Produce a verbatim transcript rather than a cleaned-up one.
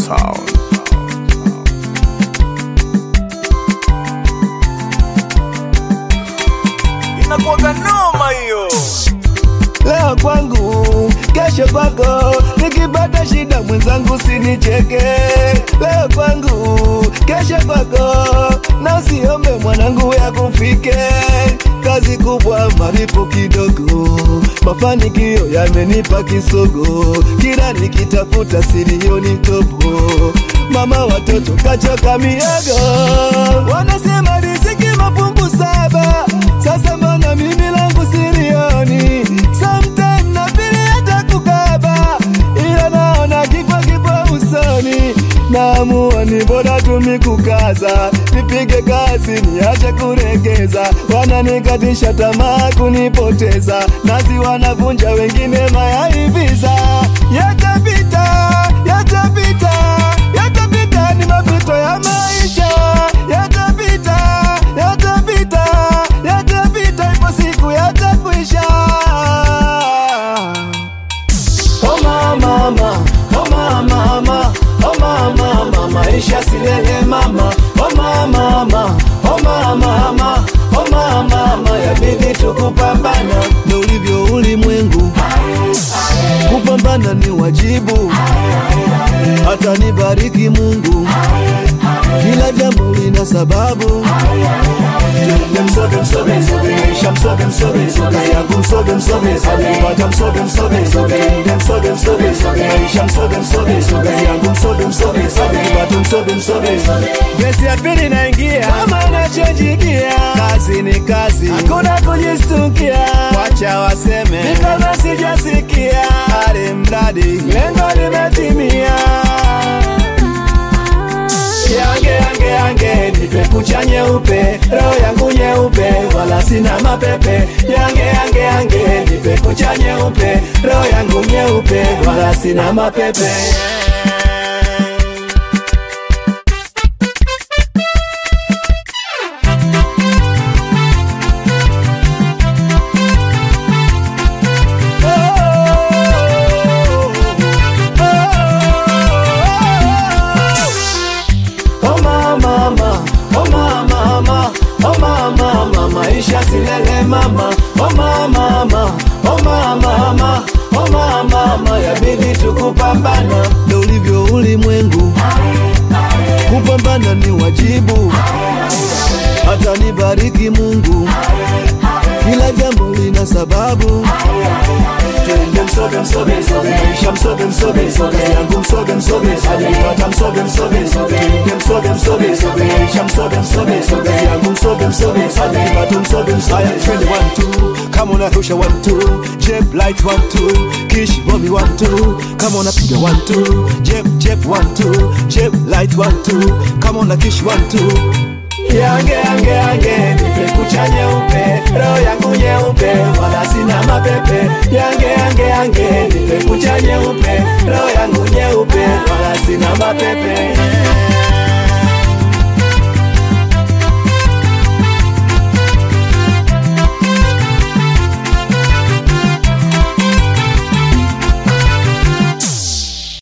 Town. Inakuwaga noma hiyo. Leo kwangu, kesho kwako, nikipata shida mwenzangu sinicheke. Leo kwangu, kesho kwako, na usiombe mwanangu ya kufike. Kazi kubwa malipo kidogo, mafanikio yamenipa kisogo. Kila nikitafuta silioni topo, mama watoto kachoka miago. Wanasema riziki mafungu saba, sasa mbona mimi langu silioni? Sometimes na vile hata kukaba, ila naona kifo kipo usoni. Naamua ni bora tumikukaza, nipige kazi niache kuregeza. Wananikatisha tamaa kunipoteza, nasi wanavunja wengine mayaiviza. Yatapita, yatapita, yatapita ni mapito ya maisha. Yatapita, yatapita, yatapita ipo siku yatakwisha. Oh mama, mama, oh mama, mama, oh mama, mama, maisha silele mama. Oh mama, mama, oh mama, mama, oh mama, mama, yabidi tukupambana. Ndio ulivyo ulimwengu, kupambana ni wajibu. Hata nibariki Mungu, kila jambo lina sababu. Dem sobe sobe sobe, sham sobe sobe sobe, yangu sobe sobe sobe, watam sobe sobe sobe. Dem sobe sobe sobe, sham sobe sobe sobe, yangu sobe sobe sobe, watam sobe sobe sobe. Besi ya pili naingia, kama nachojikia. Kazi ni kazi, hakuna kujistukia. Wacha waseme, ni kama sijasikia. Hali mradi, lengo limetimia. Yange yange yange, nipe kucha nyeupe, roho yangu nyeupe, wala sina mapepe. Yange yange yange, nipe kucha nyeupe, roho yangu nyeupe, wala sina mapepe. Maisha silele mama, oh mama, mama, oh mama, mama, oh mama, mama, yabidi tukupambana. Ndio ulivyo ulimwengu, kupambana ni wajibu. Hata nibariki Mungu, kila jambo lina sababu. Dem sobe sobe sobe, sham sobe sobe sobe, yangu sobe sobe sobe, watam sobe sobe sobe. Dem sobe sobe sobe, sham sobe sobe sobe, yangu sobe sobe sobe, watam sobe sobe. Trend one two, come on Arusha one two, Jeb light one two, Kish Bobby one two, come on piga one two, Jeb Jeb one two, Jeb light one two, come on Kish one two. Yange yange yange, nipe kucha nyeupe, roho yangu nyeupe, wala sina mapepe. Yange yange yange, nipe kucha nyeupe, roho yangu nyeupe, wala sina mapepe.